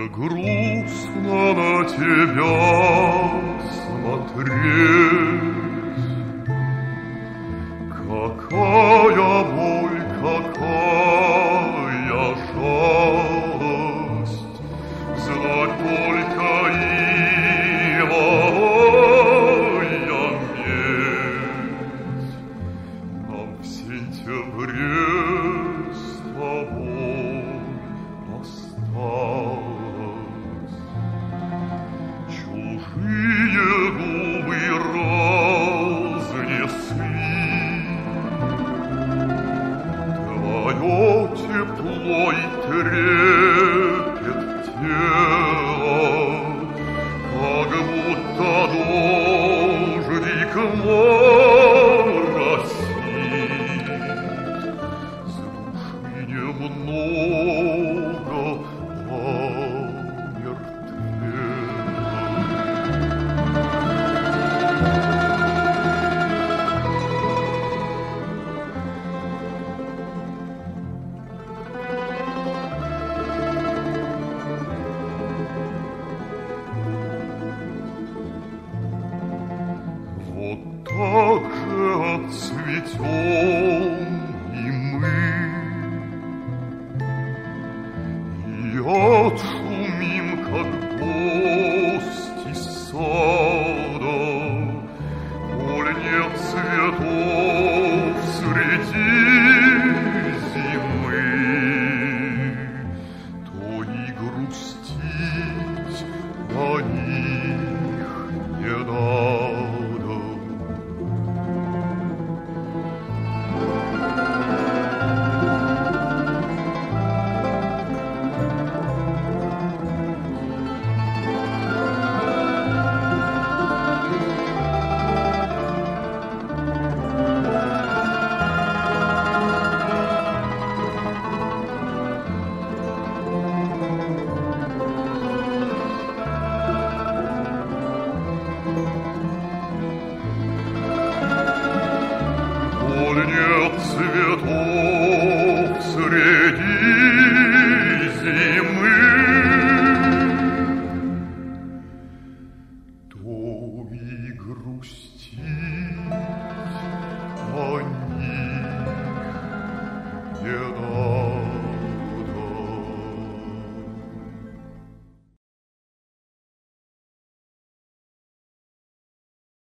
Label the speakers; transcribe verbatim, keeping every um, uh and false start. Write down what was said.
Speaker 1: грустно на тебя смотреть. Какая боль, какая жалость, знать только иная медь. Нам в сентябре с тобой осталось. Чужие губы разнесли твое тепло и трепет тела, как будто дождик моросит с души немного.